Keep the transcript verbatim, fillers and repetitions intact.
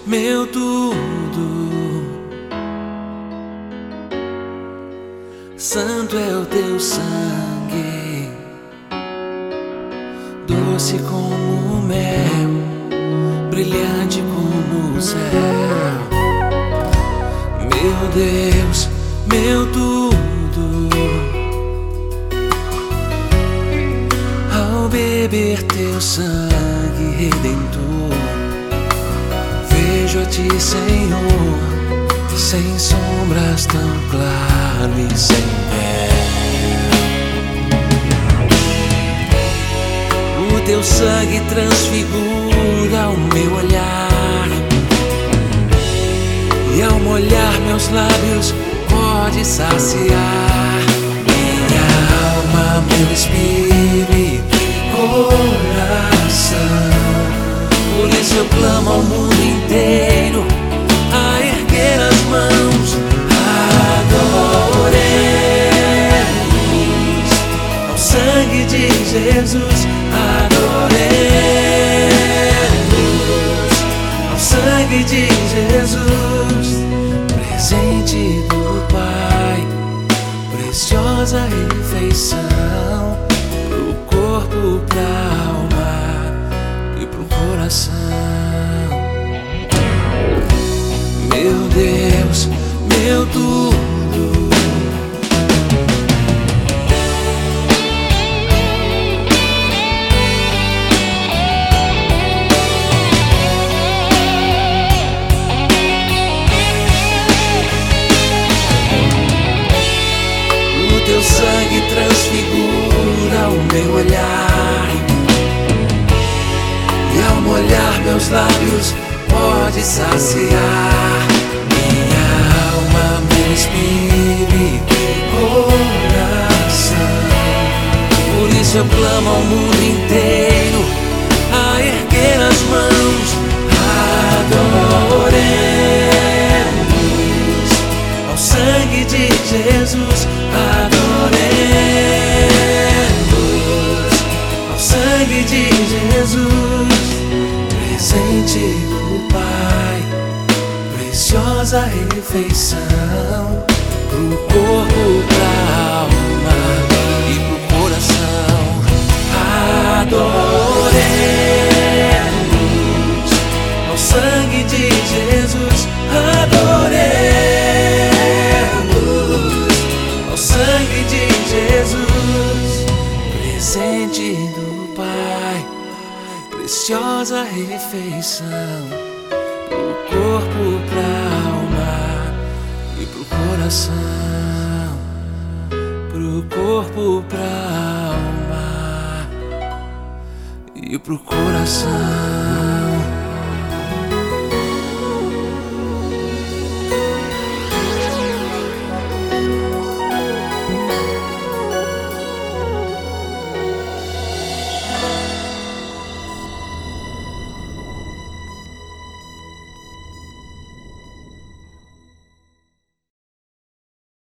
meu tudo. Santo é o teu sangue, doce como mel, brilhante como o céu. Meu Deus, meu tudo. Ao beber teu sangue redentor, vejo a ti, Senhor, sem sombras, tão claro e sem véu. O teu sangue transfigura o meu olhar, e ao molhar meus lábios pode saciar minha alma, meu espírito e coração. Por isso eu clamo ao mundo inteiro a erguer as mãos, adoremos ao sangue de Jesus, adoremos ao sangue de Jesus, presente do Pai, preciosa refeição pro corpo, pra alma e pro coração. Meu Deus, meu tudo. O teu sangue transfigura o meu olhar, e ao molhar meus lábios pode saciar minha alma, meu espírito e coração. Por isso eu clamo ao mundo inteiro a erguer as mãos, adoremos ao sangue de Jesus, adoremos ao sangue de Jesus, presente do Pai, preciosa refeição pro corpo, pra alma e pro coração. Adoremos ao sangue de Jesus, adoremos ao sangue de Jesus, presente do Pai, preciosa refeição pro corpo, pra alma e pro coração, pro corpo, pra alma e pro coração.